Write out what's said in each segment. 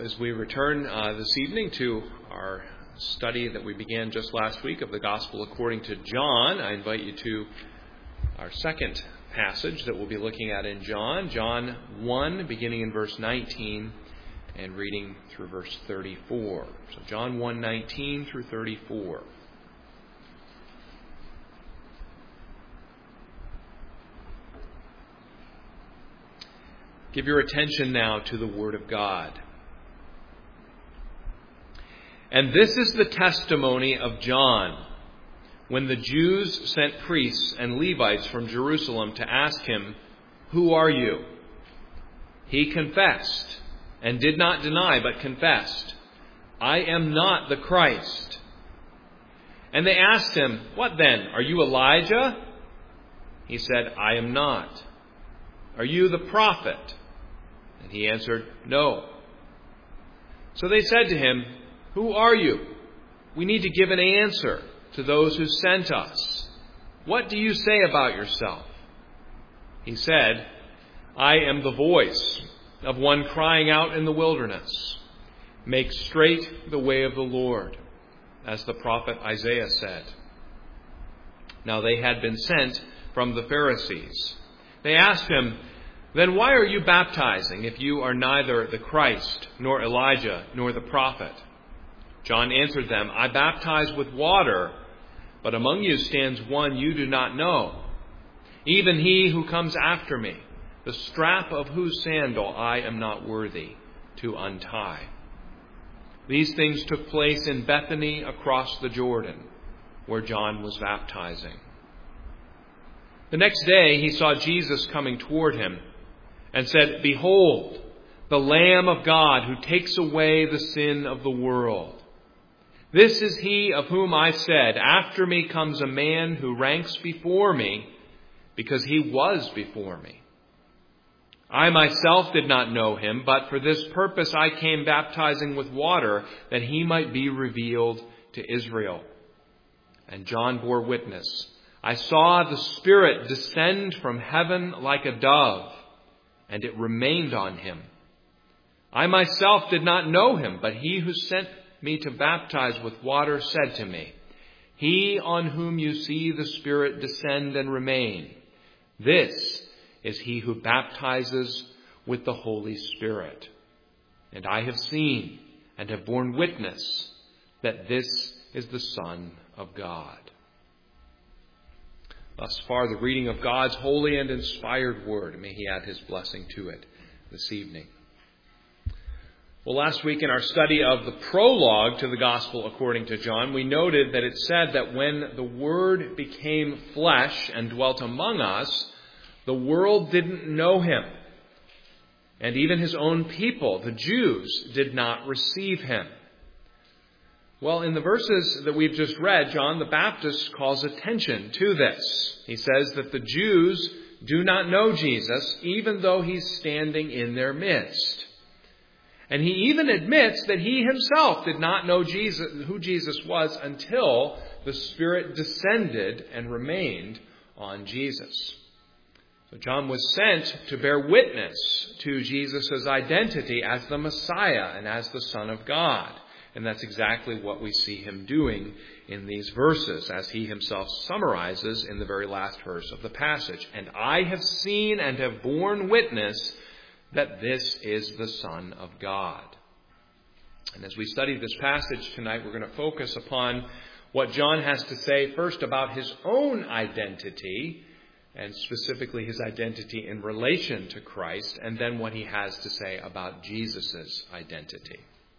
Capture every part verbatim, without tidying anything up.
As we return uh, this evening to our study that we began just last week of the Gospel according to John, I invite you to our second passage that we'll be looking at in John, John one, beginning in verse nineteen and reading through verse thirty-four. So John one, nineteen through thirty-four. Give your attention now to the Word of God. And this is the testimony of John, when the Jews sent priests and Levites from Jerusalem to ask him, "Who are you?" He confessed, and did not deny, but confessed, "I am not the Christ." And they asked him, "What then? Are you Elijah?" He said, "I am not." "Are you the prophet?" And he answered, "No." So they said to him, "Who are you? We need to give an answer to those who sent us. What do you say about yourself?" He said, "I am the voice of one crying out in the wilderness, 'Make straight the way of the Lord,' as the prophet Isaiah said." Now they had been sent from the Pharisees. They asked him, "Then why are you baptizing if you are neither the Christ, nor Elijah, nor the prophet?" John answered them, "I baptize with water, but among you stands one you do not know, even he who comes after me, the strap of whose sandal I am not worthy to untie." These things took place in Bethany across the Jordan, where John was baptizing. The next day he saw Jesus coming toward him and said, "Behold, the Lamb of God who takes away the sin of the world. This is he of whom I said, 'After me comes a man who ranks before me, because he was before me.' I myself did not know him, but for this purpose I came baptizing with water, that he might be revealed to Israel." And John bore witness, "I saw the Spirit descend from heaven like a dove, and it remained on him. I myself did not know him, but he who sent me to baptize with water said to me, 'He on whom you see the Spirit descend and remain, this is he who baptizes with the Holy Spirit.' And I have seen and have borne witness that this is the Son of God." Thus far, the reading of God's holy and inspired word. May he add his blessing to it this evening. Well, last week in our study of the prologue to the Gospel according to John, we noted that it said that when the Word became flesh and dwelt among us, the world didn't know him. And even his own people, the Jews, did not receive him. Well, in the verses that we've just read, John the Baptist calls attention to this. He says that the Jews do not know Jesus, even though he's standing in their midst. And he even admits that he himself did not know Jesus, who Jesus was until the Spirit descended and remained on Jesus. So John was sent to bear witness to Jesus' identity as the Messiah and as the Son of God. And that's exactly what we see him doing in these verses, as he himself summarizes in the very last verse of the passage. "And I have seen and have borne witness that this is the Son of God." And as we study this passage tonight, we're going to focus upon what John has to say first about his own identity, and specifically his identity in relation to Christ, and then what he has to say about Jesus' identity.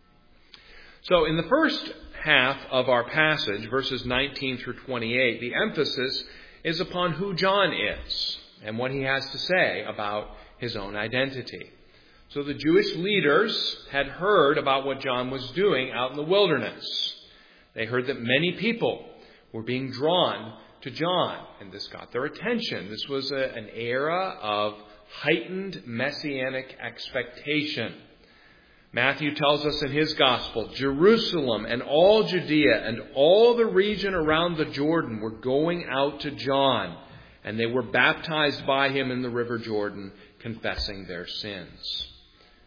So in the first half of our passage, verses nineteen through twenty-eight, the emphasis is upon who John is and what he has to say about his own identity. So the Jewish leaders had heard about what John was doing out in the wilderness. They heard that many people were being drawn to John, and this got their attention. This was a, an era of heightened messianic expectation. Matthew tells us in his gospel, Jerusalem and all Judea and all the region around the Jordan were going out to John, and they were baptized by him in the river Jordan, confessing their sins.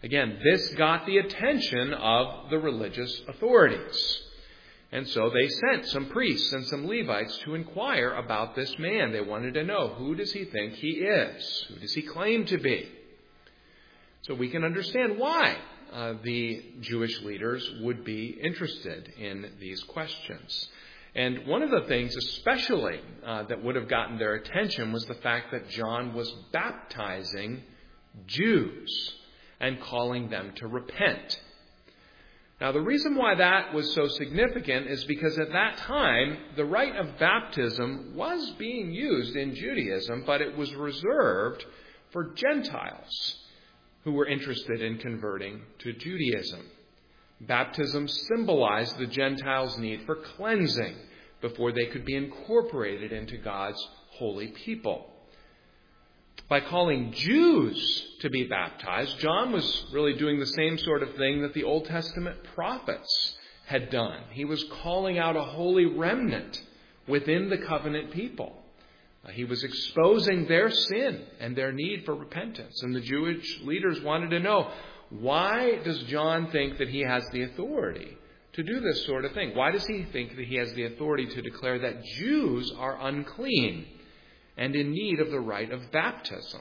Again, this got the attention of the religious authorities. And so they sent some priests and some Levites to inquire about this man. They wanted to know, who does he think he is? Who does he claim to be? So we can understand why uh, the Jewish leaders would be interested in these questions. And one of the things especially uh, that would have gotten their attention was the fact that John was baptizing Jews and calling them to repent. Now, the reason why that was so significant is because at that time, the rite of baptism was being used in Judaism, but it was reserved for Gentiles who were interested in converting to Judaism. Baptism symbolized the Gentiles' need for cleansing before they could be incorporated into God's holy people. By calling Jews to be baptized, John was really doing the same sort of thing that the Old Testament prophets had done. He was calling out a holy remnant within the covenant people. He was exposing their sin and their need for repentance. And the Jewish leaders wanted to know, why does John think that he has the authority to do this sort of thing? Why does he think that he has the authority to declare that Jews are unclean and in need of the rite of baptism?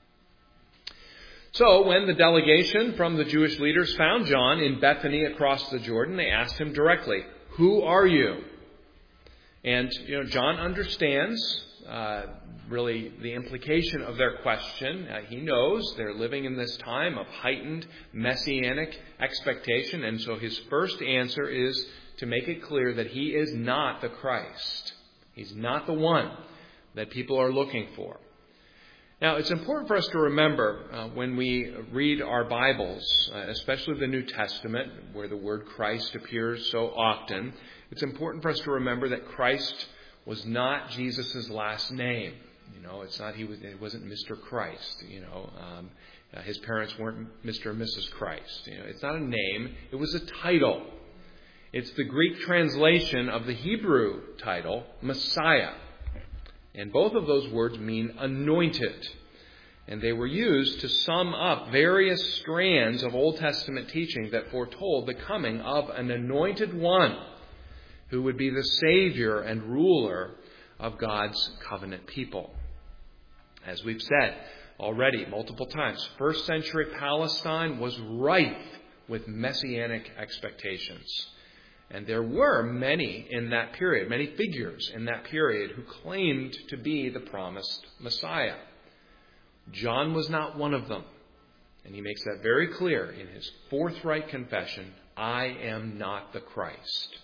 So when the delegation from the Jewish leaders found John in Bethany across the Jordan, they asked him directly, "Who are you?" And, you know, John understands uh, really the implication of their question. Uh, he knows they're living in this time of heightened messianic expectation, and so his first answer is to make it clear that he is not the Christ. He's not the one that people are looking for. Now, it's important for us to remember uh, when we read our Bibles, uh, especially the New Testament, where the word Christ appears so often, it's important for us to remember that Christ was not Jesus' last name. You know, it's not he was. It wasn't Mister Christ. You know, um, uh, his parents weren't Mister and Missus Christ. You know, it's not a name. It was a title. It's the Greek translation of the Hebrew title, Messiah. And both of those words mean anointed. And they were used to sum up various strands of Old Testament teaching that foretold the coming of an anointed one who would be the Savior and ruler of God's covenant people. As we've said already multiple times, first century Palestine was rife with messianic expectations. And there were many in that period, many figures in that period who claimed to be the promised Messiah. John was not one of them. And he makes that very clear in his forthright confession, "I am not the Christ."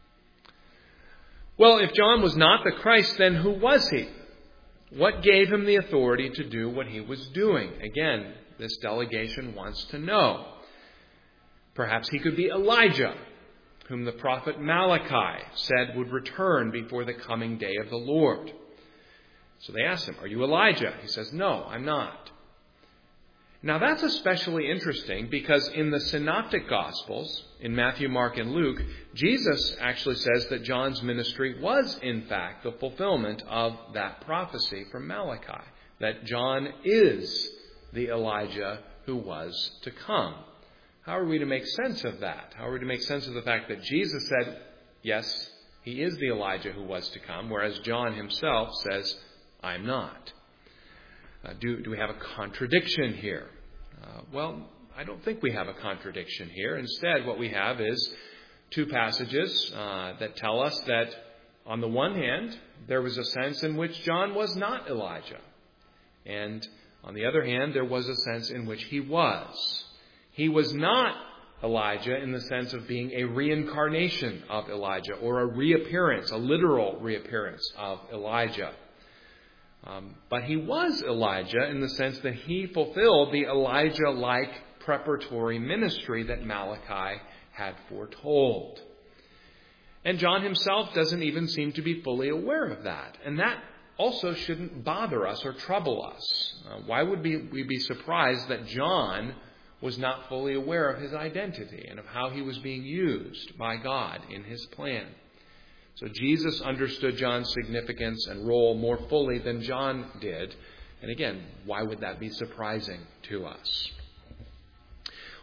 Well, if John was not the Christ, then who was he? What gave him the authority to do what he was doing? Again, this delegation wants to know. Perhaps he could be Elijah, whom the prophet Malachi said would return before the coming day of the Lord. So they asked him, "Are you Elijah?" He says, "No, I'm not." Now that's especially interesting because in the Synoptic Gospels, in Matthew, Mark, and Luke, Jesus actually says that John's ministry was in fact the fulfillment of that prophecy from Malachi, that John is the Elijah who was to come. How are we to make sense of that? How are we to make sense of the fact that Jesus said, yes, he is the Elijah who was to come, whereas John himself says, "I'm not"? Uh, do, do we have a contradiction here? Uh, well, I don't think we have a contradiction here. Instead, what we have is two passages uh, that tell us that, on the one hand, there was a sense in which John was not Elijah. And on the other hand, there was a sense in which he was. He was not Elijah in the sense of being a reincarnation of Elijah or a reappearance, a literal reappearance of Elijah. Um, but he was Elijah in the sense that he fulfilled the Elijah-like preparatory ministry that Malachi had foretold. And John himself doesn't even seem to be fully aware of that. And that also shouldn't bother us or trouble us. Uh, why would we, we be surprised that John was not fully aware of his identity and of how he was being used by God in his plan? So Jesus understood John's significance and role more fully than John did. And again, why would that be surprising to us?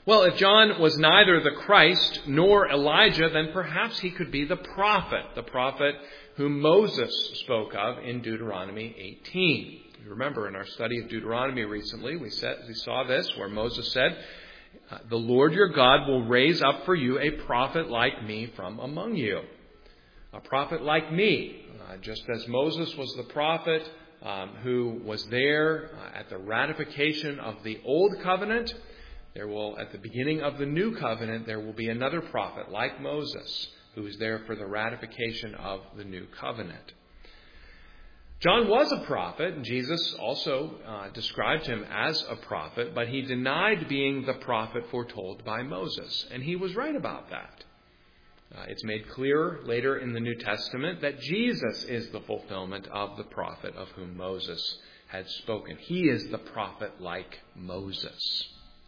Well, if John was neither the Christ nor Elijah, then perhaps he could be the prophet, the prophet whom Moses spoke of in Deuteronomy eighteen. You remember in our study of Deuteronomy recently, we, said, we saw this, where Moses said, "The Lord your God will raise up for you a prophet like me from among you." A prophet like me, uh, just as Moses was the prophet um, who was there uh, at the ratification of the old covenant, there will, at the beginning of the new covenant, there will be another prophet like Moses who is there for the ratification of the new covenant. John was a prophet, and Jesus also uh, described him as a prophet, but he denied being the prophet foretold by Moses, and he was right about that. Uh, it's made clearer later in the New Testament that Jesus is the fulfillment of the prophet of whom Moses had spoken. He is the prophet like Moses.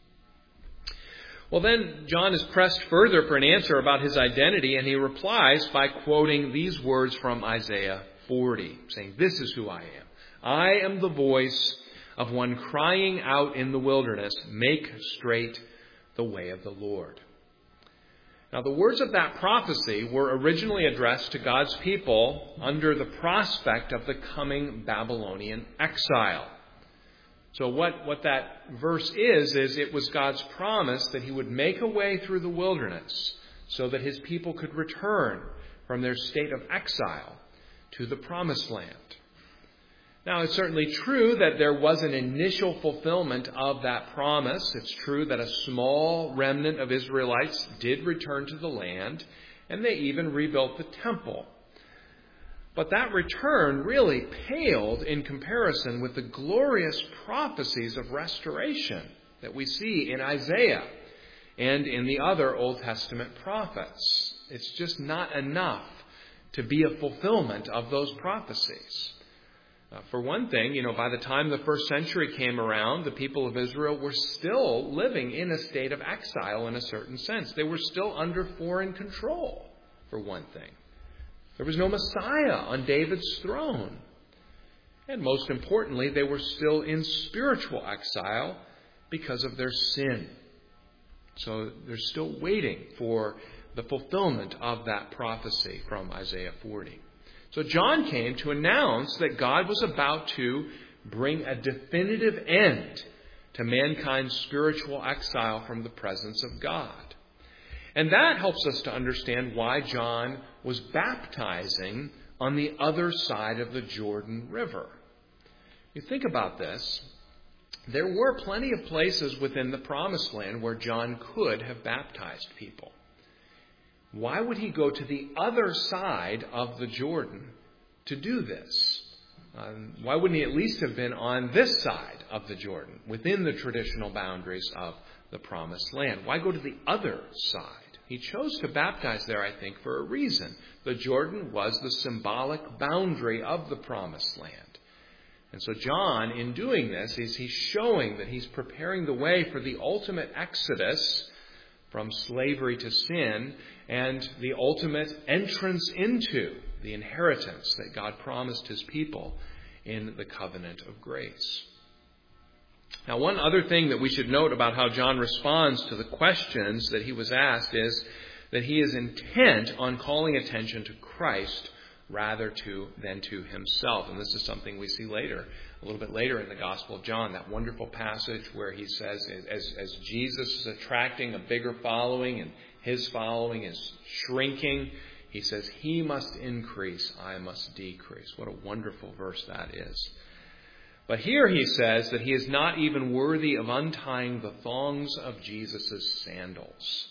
Well, then John is pressed further for an answer about his identity, and he replies by quoting these words from Isaiah forty, saying, "This is who I am. I am the voice of one crying out in the wilderness, make straight the way of the Lord." Now, the words of that prophecy were originally addressed to God's people under the prospect of the coming Babylonian exile. So what, what that verse is, is it was God's promise that he would make a way through the wilderness so that his people could return from their state of exile to the promised land. Now, it's certainly true that there was an initial fulfillment of that promise. It's true that a small remnant of Israelites did return to the land, and they even rebuilt the temple. But that return really paled in comparison with the glorious prophecies of restoration that we see in Isaiah and in the other Old Testament prophets. It's just not enough to be a fulfillment of those prophecies. Uh, for one thing, you know, by the time the first century came around, the people of Israel were still living in a state of exile in a certain sense. They were still under foreign control, for one thing. There was no Messiah on David's throne. And most importantly, they were still in spiritual exile because of their sin. So they're still waiting for the fulfillment of that prophecy from Isaiah forty. So John came to announce that God was about to bring a definitive end to mankind's spiritual exile from the presence of God. And that helps us to understand why John was baptizing on the other side of the Jordan River. You think about this. There were plenty of places within the Promised Land where John could have baptized people. Why would he go to the other side of the Jordan to do this? Um, why wouldn't he at least have been on this side of the Jordan, within the traditional boundaries of the Promised Land? Why go to the other side? He chose to baptize there, I think, for a reason. The Jordan was the symbolic boundary of the Promised Land. And so John, in doing this, is he's showing that he's preparing the way for the ultimate exodus from slavery to sin and the ultimate entrance into the inheritance that God promised his people in the covenant of grace. Now, one other thing that we should note about how John responds to the questions that he was asked is that he is intent on calling attention to Christ rather to than to himself. And this is something we see later, a little bit later in the Gospel of John, that wonderful passage where he says, as, as Jesus is attracting a bigger following and his following is shrinking, he says, "He must increase, I must decrease." What a wonderful verse that is. But here he says that he is not even worthy of untying the thongs of Jesus' sandals.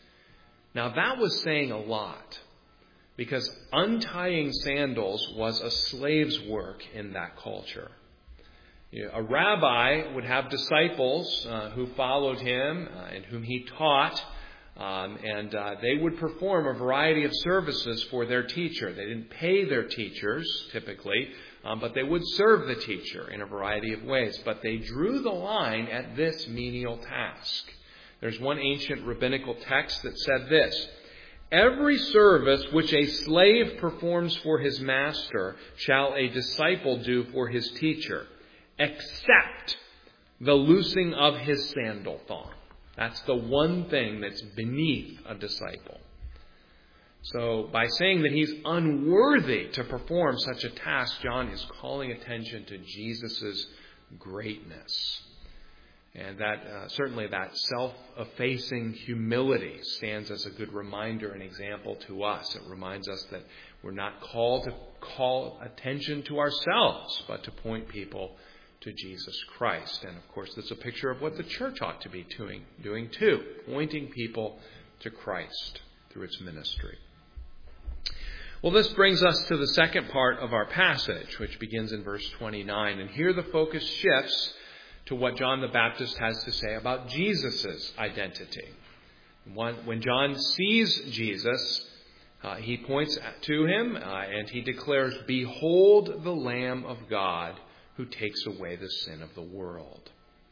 Now that was saying a lot, because untying sandals was a slave's work in that culture. You know, a rabbi would have disciples uh, who followed him uh, and whom he taught, um, and uh, they would perform a variety of services for their teacher. They didn't pay their teachers, typically, Um, but they would serve the teacher in a variety of ways. But they drew the line at this menial task. There's one ancient rabbinical text that said this: "Every service which a slave performs for his master shall a disciple do for his teacher, except the loosing of his sandal thong." That's the one thing that's beneath a disciple. So by saying that he's unworthy to perform such a task, John is calling attention to Jesus' greatness. And that uh, certainly that self-effacing humility stands as a good reminder and example to us. It reminds us that we're not called to call attention to ourselves, but to point people to Jesus Christ. And of course, that's a picture of what the church ought to be doing, doing too, pointing people to Christ through its ministry. Well, this brings us to the second part of our passage, which begins in verse twenty-nine. And here the focus shifts to what John the Baptist has to say about Jesus' identity. When John sees Jesus, uh, he points to him uh, and he declares, "Behold the Lamb of God who takes away the sin of the world."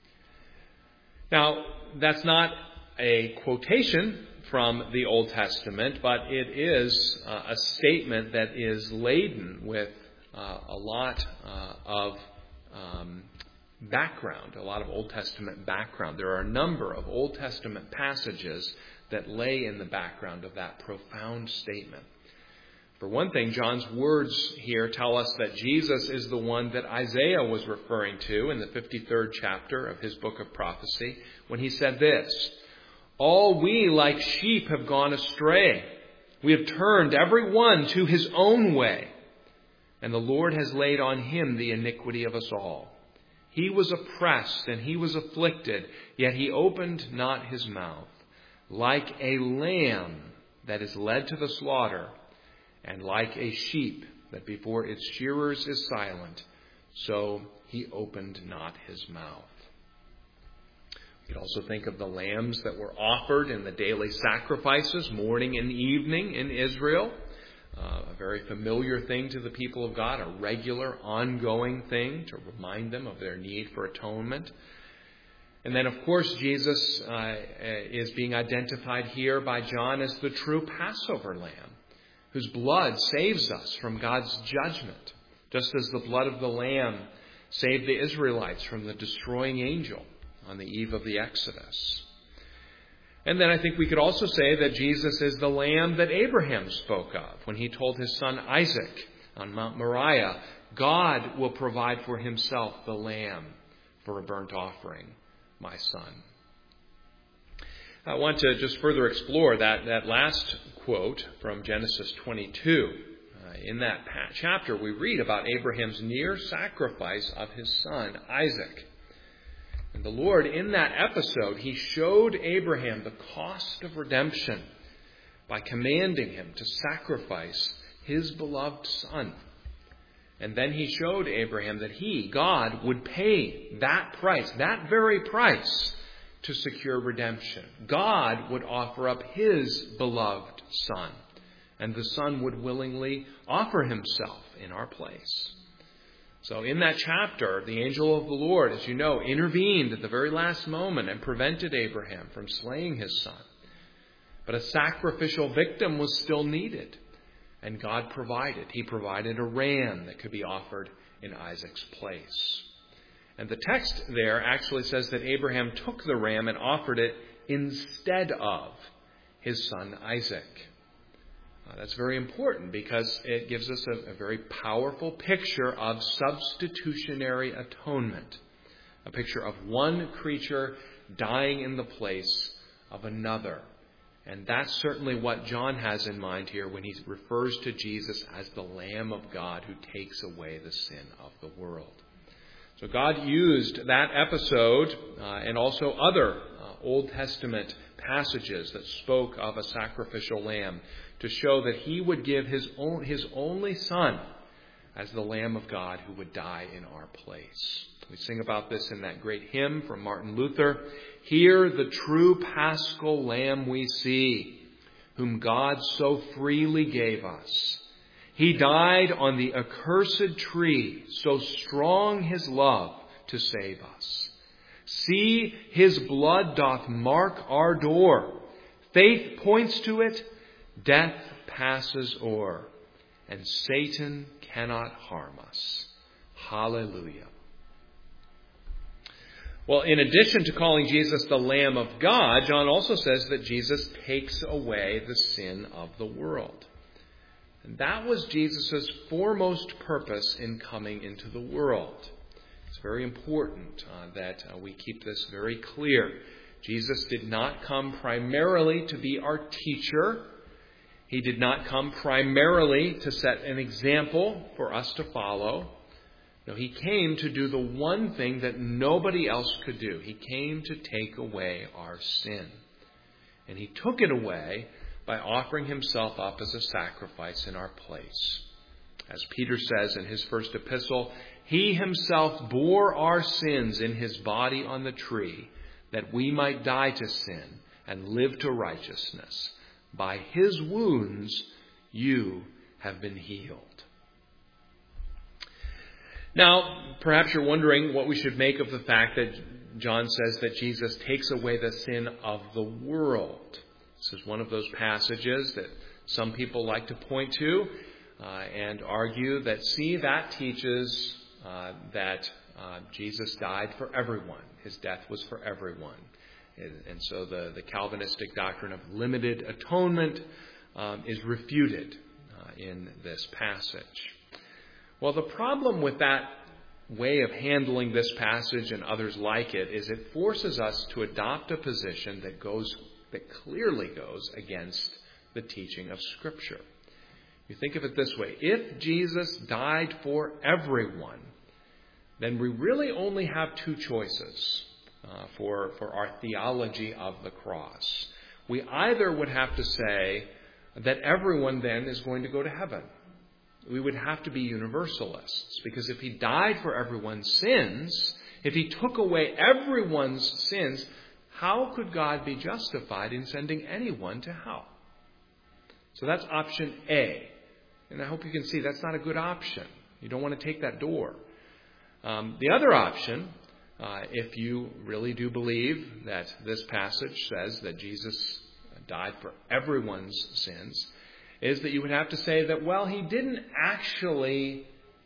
Now, that's not a quotation from the Old Testament, but it is uh, a statement that is laden with uh, a lot uh, of um, background, a lot of Old Testament background. There are a number of Old Testament passages that lay in the background of that profound statement. For one thing, John's words here tell us that Jesus is the one that Isaiah was referring to in the fifty-third chapter of his book of prophecy when he said this, "All we like sheep have gone astray. We have turned every one to his own way, and the Lord has laid on him the iniquity of us all. He was oppressed and he was afflicted, yet he opened not his mouth. Like a lamb that is led to the slaughter, and like a sheep that before its shearers is silent, so he opened not his mouth." You could also think of the lambs that were offered in the daily sacrifices, morning and evening in Israel. Uh, a very familiar thing to the people of God, a regular, ongoing thing to remind them of their need for atonement. And then, of course, Jesus uh, is being identified here by John as the true Passover lamb, whose blood saves us from God's judgment, just as the blood of the lamb saved the Israelites from the destroying angel on the eve of the Exodus. And then I think we could also say that Jesus is the lamb that Abraham spoke of when he told his son Isaac on Mount Moriah, "God will provide for himself the lamb for a burnt offering, my son." I want to just further explore that, that last quote from Genesis twenty-two. Uh, in that chapter, we read about Abraham's near sacrifice of his son, Isaac. And the Lord, in that episode, he showed Abraham the cost of redemption by commanding him to sacrifice his beloved son. And then he showed Abraham that he, God, would pay that price, that very price, to secure redemption. God would offer up his beloved son, and the son would willingly offer himself in our place. So in that chapter, the angel of the Lord, as you know, intervened at the very last moment and prevented Abraham from slaying his son. But a sacrificial victim was still needed, and God provided. He provided a ram that could be offered in Isaac's place. And the text there actually says that Abraham took the ram and offered it instead of his son Isaac. Uh, that's very important because it gives us a, a very powerful picture of substitutionary atonement. A picture of one creature dying in the place of another. And that's certainly what John has in mind here when he refers to Jesus as the Lamb of God who takes away the sin of the world. So God used that episode uh, and also other uh, Old Testament passages that spoke of a sacrificial lamb to show that he would give his own, his only son as the Lamb of God who would die in our place. We sing about this in that great hymn from Martin Luther. "Here the true paschal Lamb we see, whom God so freely gave us. He died on the accursed tree, so strong his love to save us. See, his blood doth mark our door. Faith points to it, death passes o'er, and Satan cannot harm us. Hallelujah." Well, in addition to calling Jesus the Lamb of God, John also says that Jesus takes away the sin of the world. And that was Jesus' foremost purpose in coming into the world. It's very important uh, that uh, we keep this very clear. Jesus did not come primarily to be our teacher. He did not come primarily to set an example for us to follow. No, he came to do the one thing that nobody else could do. He came to take away our sin. And he took it away by offering himself up as a sacrifice in our place. As Peter says in his first epistle, he himself bore our sins in his body on the tree, that we might die to sin and live to righteousness. By his wounds you have been healed. Now, perhaps you're wondering what we should make of the fact that John says that Jesus takes away the sin of the world. This is one of those passages that some people like to point to uh, and argue that, see, that teaches uh, that uh, Jesus died for everyone. His death was for everyone. And, and so the, the Calvinistic doctrine of limited atonement um, is refuted uh, in this passage. Well, the problem with that way of handling this passage and others like it is it forces us to adopt a position that goes that clearly goes against the teaching of Scripture. You think of it this way. If Jesus died for everyone, then we really only have two choices uh, for, for our theology of the cross. We either would have to say that everyone then is going to go to heaven. We would have to be universalists, because if he died for everyone's sins, if he took away everyone's sins, how could God be justified in sending anyone to hell? So that's option A. And I hope you can see that's not a good option. You don't want to take that door. Um, the other option, uh, if you really do believe that this passage says that Jesus died for everyone's sins, is that you would have to say that, well, he didn't actually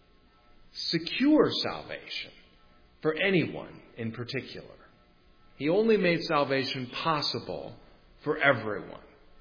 secure salvation for anyone in particular. He only made salvation possible for everyone.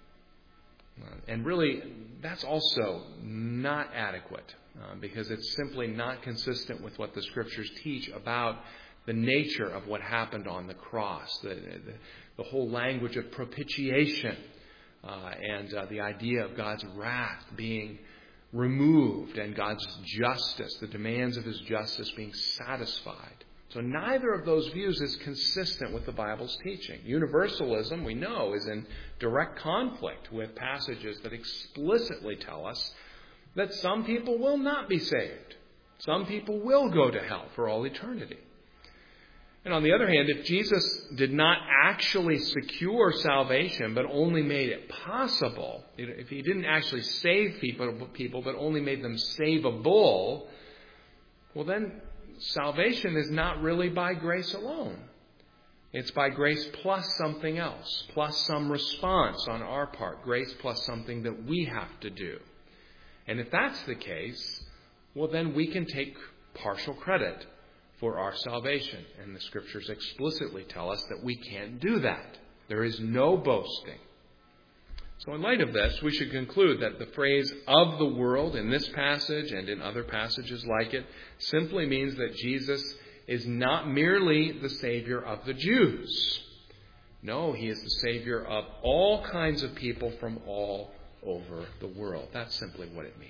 And really, that's also not adequate uh, because it's simply not consistent with what the Scriptures teach about the nature of what happened on the cross, the, the, the whole language of propitiation. Uh, and uh, the idea of God's wrath being removed and God's justice, the demands of his justice being satisfied. So neither of those views is consistent with the Bible's teaching. Universalism, we know, is in direct conflict with passages that explicitly tell us that some people will not be saved. Some people will go to hell for all eternity. And on the other hand, if Jesus did not actually secure salvation, but only made it possible, if he didn't actually save people, people but only made them savable, well then salvation is not really by grace alone. It's by grace plus something else, plus some response on our part, grace plus something that we have to do. And if that's the case, well then we can take partial credit for our salvation. And the Scriptures explicitly tell us that we can't do that. There is no boasting. So in light of this, we should conclude that the phrase of the world in this passage and in other passages like it simply means that Jesus is not merely the Savior of the Jews. No, he is the Savior of all kinds of people from all over the world. That's simply what it means.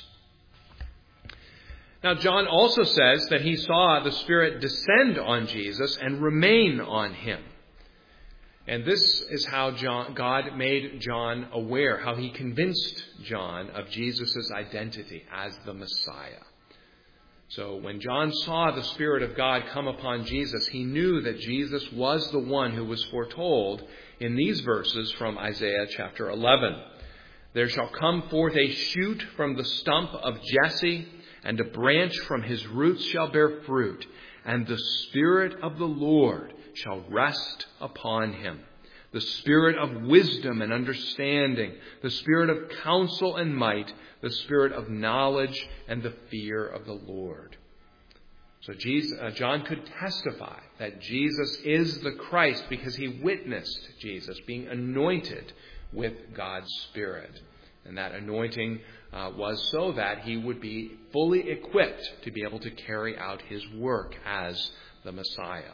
Now, John also says that he saw the Spirit descend on Jesus and remain on him. And this is how John, God made John aware, how he convinced John of Jesus' identity as the Messiah. So when John saw the Spirit of God come upon Jesus, he knew that Jesus was the one who was foretold in these verses from Isaiah chapter eleven. There shall come forth a shoot from the stump of Jesse, and a branch from his roots shall bear fruit, and the Spirit of the Lord shall rest upon him. The Spirit of wisdom and understanding, the Spirit of counsel and might, the Spirit of knowledge and the fear of the Lord. So Jesus, uh, John could testify that Jesus is the Christ because he witnessed Jesus being anointed with God's Spirit. And that anointing uh, was so that he would be fully equipped to be able to carry out his work as the Messiah.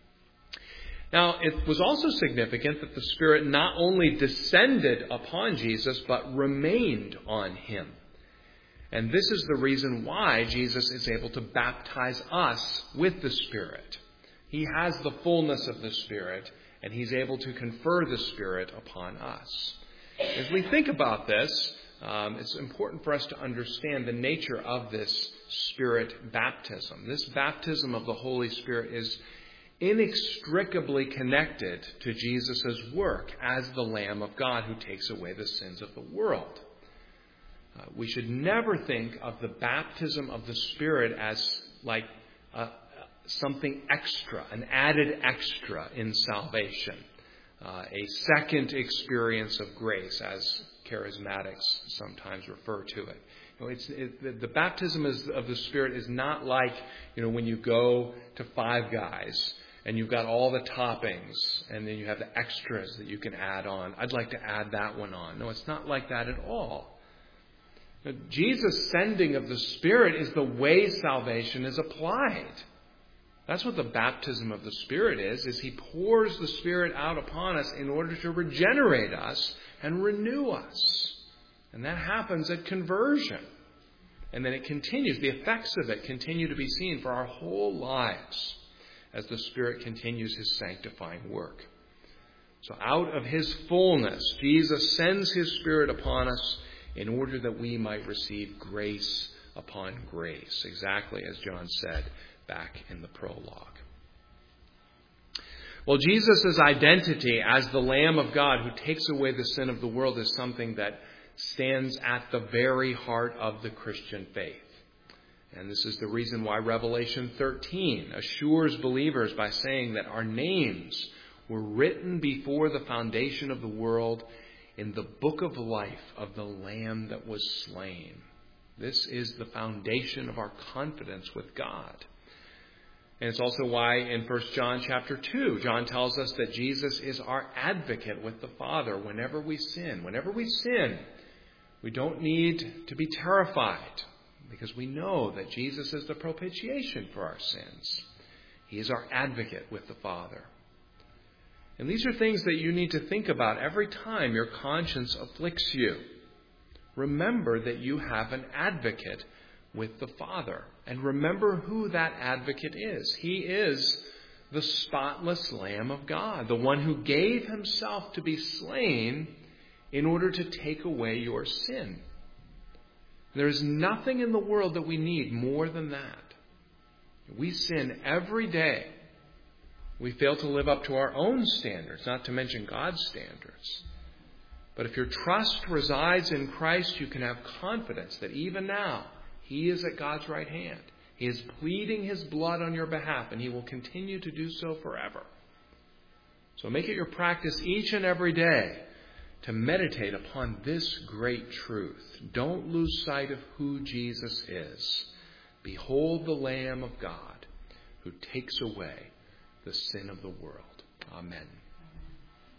Now, it was also significant that the Spirit not only descended upon Jesus, but remained on him. And this is the reason why Jesus is able to baptize us with the Spirit. He has the fullness of the Spirit, and he's able to confer the Spirit upon us. As we think about this, um, it's important for us to understand the nature of this Spirit baptism. This baptism of the Holy Spirit is inextricably connected to Jesus' work as the Lamb of God who takes away the sins of the world. Uh, we should never think of the baptism of the Spirit as like uh, something extra, an added extra in salvation. Uh, a second experience of grace, as charismatics sometimes refer to it. You know, it's, it, the, the baptism is, of the Spirit is not like, you know, when you go to Five Guys and you've got all the toppings and then you have the extras that you can add on. I'd like to add that one on. No, it's not like that at all. Now, Jesus' sending of the Spirit is the way salvation is applied. That's what the baptism of the Spirit is, is he pours the Spirit out upon us in order to regenerate us and renew us. And that happens at conversion. And then it continues. The effects of it continue to be seen for our whole lives as the Spirit continues his sanctifying work. So out of his fullness, Jesus sends his Spirit upon us in order that we might receive grace upon grace, exactly as John said back in the prologue. Well, Jesus' identity as the Lamb of God who takes away the sin of the world is something that stands at the very heart of the Christian faith. And this is the reason why Revelation thirteen assures believers by saying that our names were written before the foundation of the world in the book of life of the Lamb that was slain. This is the foundation of our confidence with God. And it's also why in First John chapter two, John tells us that Jesus is our advocate with the Father whenever we sin. Whenever we sin, we don't need to be terrified because we know that Jesus is the propitiation for our sins. He is our advocate with the Father. And these are things that you need to think about every time your conscience afflicts you. Remember that you have an advocate with the Father. And remember who that advocate is. He is the spotless Lamb of God, the one who gave himself to be slain in order to take away your sin. There is nothing in the world that we need more than that. We sin every day. We fail to live up to our own standards, not to mention God's standards. But if your trust resides in Christ, you can have confidence that even now, he is at God's right hand. He is pleading his blood on your behalf, and he will continue to do so forever. So make it your practice each and every day to meditate upon this great truth. Don't lose sight of who Jesus is. Behold the Lamb of God who takes away the sin of the world. Amen.